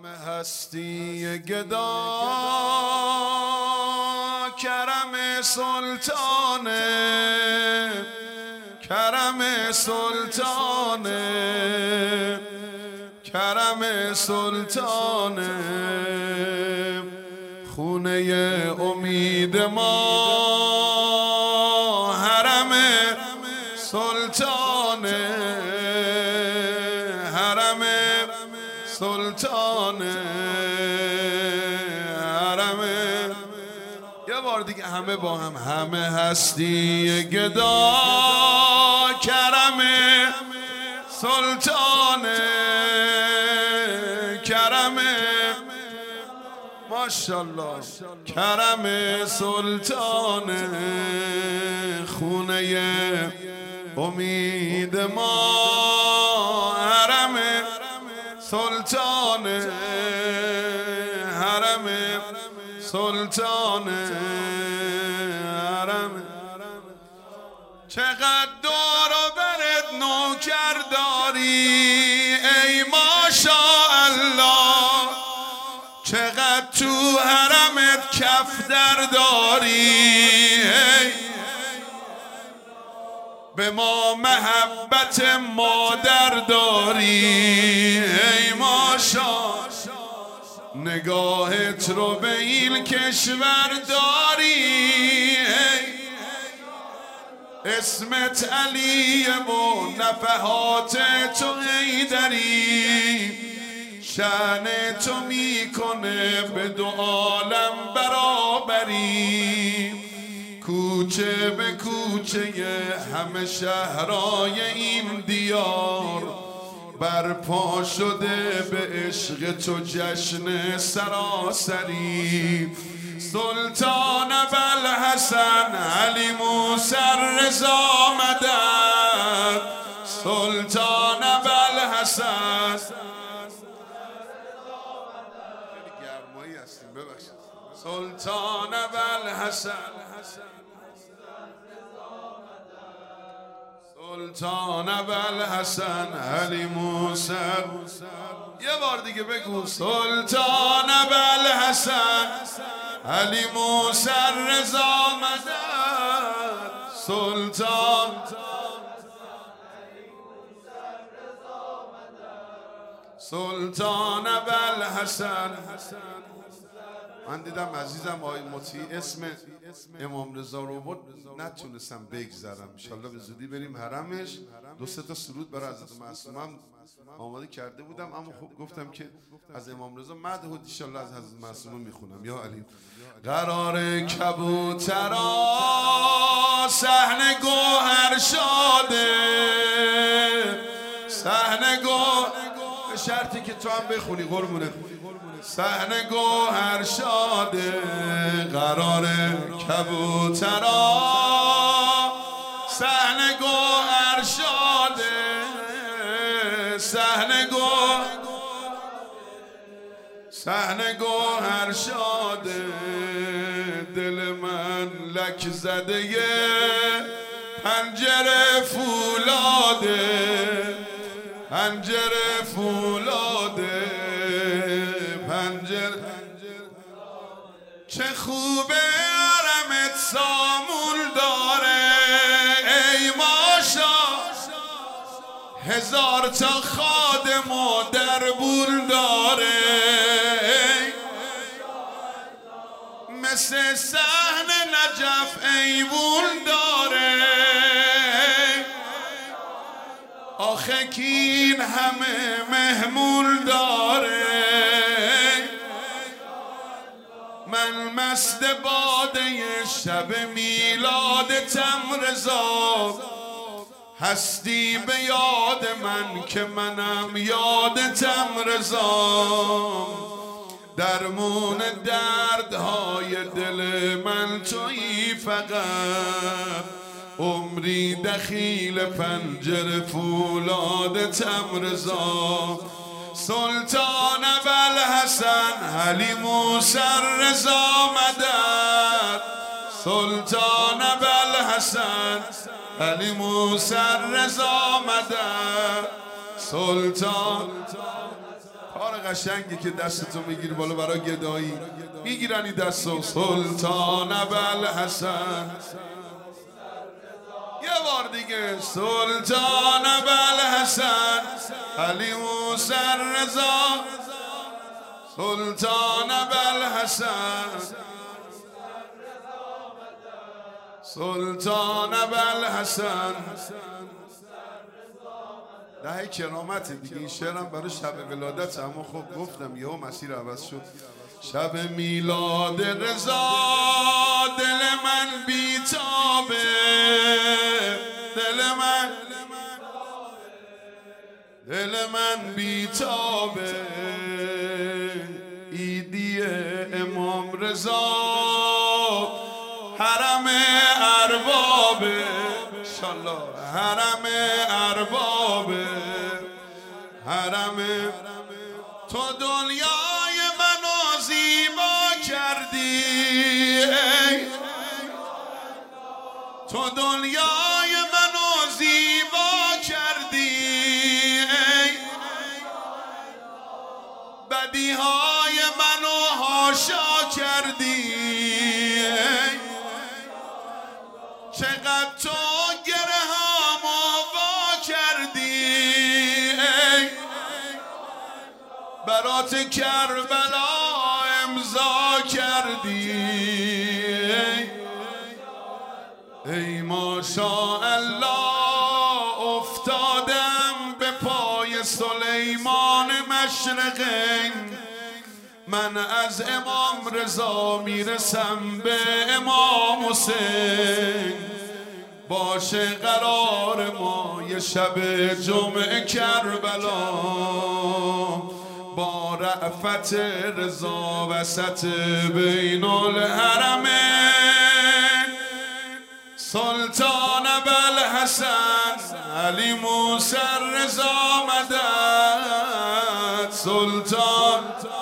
همه هستی گدا کرم سلطانه، کرم سلطانه، کرم سلطانه، خونه امید ما حرم سلطانه، حرم سلطانه، حرم. یه بار دیگه همه با هم. همه هستی گدا کرم سلطانه، کرم ماشاءالله، کرم سلطانه، خونه امید ما حرم سلطانه، حرم سلطانه، حرم. چقدر دور و برت نوکر داری ای ماشاءالله، چقدر تو حرمت کفتر داری، به ما محبت مادر داری ای ماشا، نگاهت رو به این کشور داری، اسمت علیه و نفحات تو حیدری، شأن تو میکنه به دو عالم برابری، کوچه به کوچه همه شهرهای این دیار برپا شده به عشق تو جشن سراسری. سلطان ابوالحسن علی موسی رضا مدد، سلطان ابوالحسن گرمایی هستیم ببخشید، سلطان ابوالحسن، سلطان ابوالحسن علی موسی. یه بار دیگه بگو سلطان ابوالحسن علی موسی رضا مدد، سلطان سلطان ابوالحسن. من دیدم عزیزم آقای مطیع اسم امام رضا رو بود، نتونستم بگذرم. انشالله به زودی بریم حرمش. دو سه تا سرود برای حضرت معصومه هم آماده کرده بودم، اما خب گفتم که از امام رضا مدح و انشالله از حضرت معصومه میخونم. یا علی قرار کبوترا صحن گوهر شاده، صحن گوهر، به شرطی که تو هم بخونی قربونه، صحن گوهر شاده، قرار کبوترا صحن گوهر شاده، صحن گوهر شاده، دل من لک زده پنجره فولاده، پنجره فولاده، پنجره. چه خوبه حرمت سامون داره ای ماشا، هزار تا خادم و دربون داره، مثل صحن نجف ایوون داره، آخه کین همه مهمون داره. من مست باده شب میلادتم رضا، هستی به یاد من که منم یادتم رضا، درمون دردهای دل من تویی فقط، عمری دخیل پنجره فولادتم رضا. سلطان ابوالحسن علی موسی رضا مدد، سلطان ابوالحسن علی موسی رضا مدد، سلطان. کار قشنگی که دستتو میگیری بالا برای گدایی میگیرنی دستو. سلطان ابوالحسن یه بار دیگه. سلطان ابوالحسن علی موسی رضا. سلطان ابوالحسن سلطان ابوالحسن. ده کرامت دیگه. این شعرم برای شب ولادت، اما خب گفتم یهو مسیر عوض شد. شب میلاد رضا دل من بیتابه، دل من بیتابه. ایدی امام رضا حرم اربابه، انشالله حرم اربابه، حرم. تو دنیای منو زیبا کردی، تو دنیای منو زیبا کردی، بدیهای منو حاشا کردی. چقدر تو گرهامو وا کردی، برات کربلا امضا کردی. ای ماشاءالله افتادم به پای سلیمان مشرقین. من از امام رضا میرسم به امام حسین. باشه قرار ما یه شب جمعه کربلا، با رأفت رضا وسط بین الحرمین. سلطان ابوالحسن علی موسی رضا مدد. سلطان